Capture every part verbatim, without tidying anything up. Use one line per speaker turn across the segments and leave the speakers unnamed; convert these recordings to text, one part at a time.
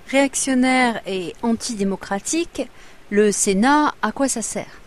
Réactionnaire et antidémocratique, le Sénat, à quoi ça sert?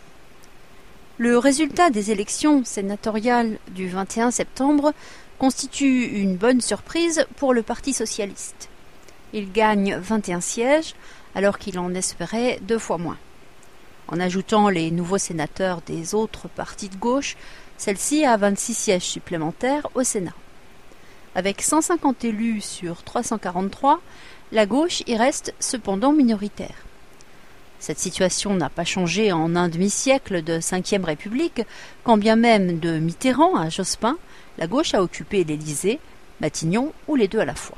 Le résultat des élections sénatoriales du vingt et un septembre constitue une bonne surprise pour le Parti socialiste. Il gagne vingt et un sièges alors qu'il en espérait deux fois moins. En ajoutant les nouveaux sénateurs des autres partis de gauche, celle-ci a vingt-six sièges supplémentaires au Sénat. Avec cent cinquante élus sur trois cent quarante-trois, la gauche y reste cependant minoritaire. Cette situation n'a pas changé en un demi-siècle de cinquième République, quand bien même de Mitterrand à Jospin, la gauche a occupé l'Élysée, Matignon ou les deux à la fois.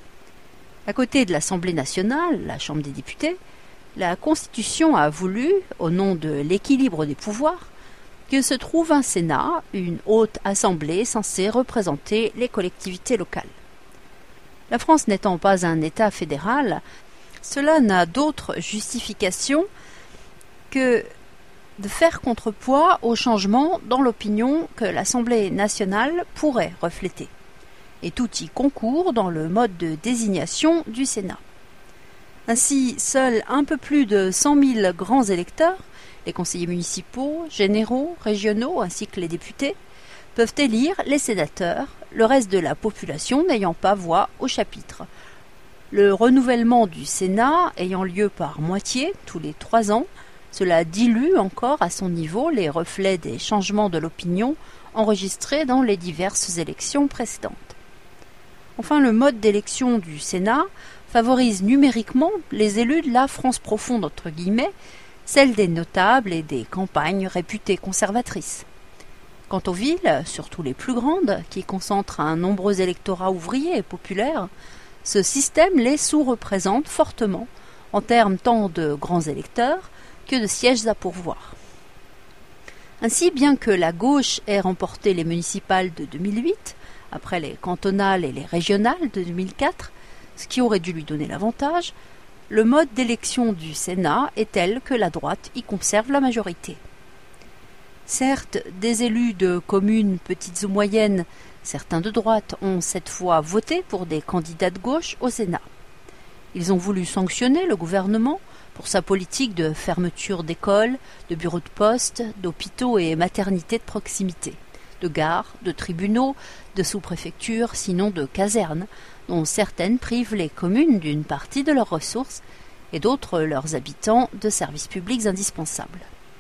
À côté de l'Assemblée nationale, la Chambre des députés, la Constitution a voulu, au nom de l'équilibre des pouvoirs, que se trouve un Sénat, une haute assemblée censée représenter les collectivités locales. La France n'étant pas un État fédéral, cela n'a d'autre justification que de faire contrepoids aux changements dans l'opinion que l'Assemblée nationale pourrait refléter. Et tout y concourt dans le mode de désignation du Sénat. Ainsi, seuls un peu plus de cent mille grands électeurs, les conseillers municipaux, généraux, régionaux ainsi que les députés, peuvent élire les sénateurs, le reste de la population n'ayant pas voix au chapitre. Le renouvellement du Sénat ayant lieu par moitié tous les trois ans, cela dilue encore à son niveau les reflets des changements de l'opinion enregistrés dans les diverses élections précédentes. Enfin, le mode d'élection du Sénat favorise numériquement les élus de la France profonde, entre guillemets, celle des notables et des campagnes réputées conservatrices. Quant aux villes, surtout les plus grandes, qui concentrent un nombreux électorat ouvrier et populaire, ce système les sous-représente fortement, en termes tant de grands électeurs que de sièges à pourvoir. Ainsi, bien que la gauche ait remporté les municipales de deux mille huit, après les cantonales et les régionales de deux mille quatre, ce qui aurait dû lui donner l'avantage, le mode d'élection du Sénat est tel que la droite y conserve la majorité. Certes, des élus de communes petites ou moyennes, certains de droite, ont cette fois voté pour des candidats de gauche au Sénat. Ils ont voulu sanctionner le gouvernement pour sa politique de fermeture d'écoles, de bureaux de poste, d'hôpitaux et maternités de proximité, de gares, de tribunaux, de sous-préfectures, sinon de casernes, dont certaines privent les communes d'une partie de leurs ressources et d'autres leurs habitants de services publics indispensables.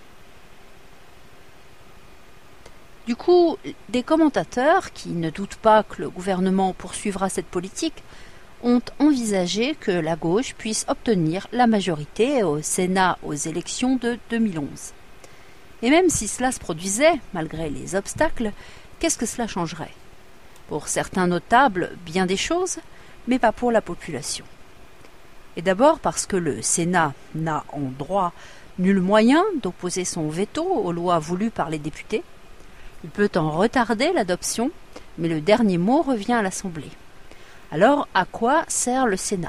Du coup, des commentateurs, qui ne doutent pas que le gouvernement poursuivra cette politique, ont envisagé que la gauche puisse obtenir la majorité au Sénat aux élections de deux mille onze. Et même si cela se produisait, malgré les obstacles, qu'est-ce que cela changerait? Pour certains notables, bien des choses, mais pas pour la population. Et d'abord parce que le Sénat n'a en droit nul moyen d'opposer son veto aux lois voulues par les députés. Il peut en retarder l'adoption, mais le dernier mot revient à l'Assemblée. Alors, à quoi sert le Sénat?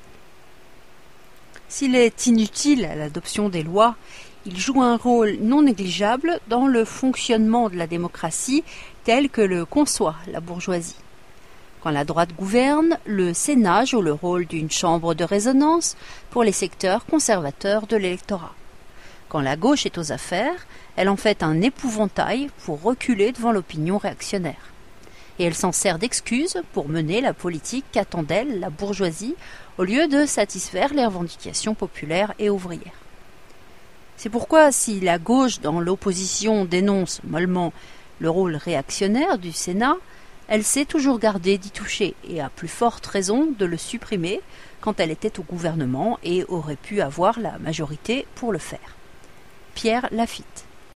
S'il est inutile à l'adoption des lois, il joue un rôle non négligeable dans le fonctionnement de la démocratie tel que le conçoit la bourgeoisie. Quand la droite gouverne, le Sénat joue le rôle d'une chambre de résonance pour les secteurs conservateurs de l'électorat. Quand la gauche est aux affaires, elle en fait un épouvantail pour reculer devant l'opinion réactionnaire. Et elle s'en sert d'excuse pour mener la politique qu'attend d'elle la bourgeoisie au lieu de satisfaire les revendications populaires et ouvrières. C'est pourquoi si la gauche dans l'opposition dénonce mollement le rôle réactionnaire du Sénat, elle s'est toujours gardée d'y toucher et a plus forte raison de le supprimer quand elle était au gouvernement et aurait pu avoir la majorité pour le faire. Pierre Lafitte.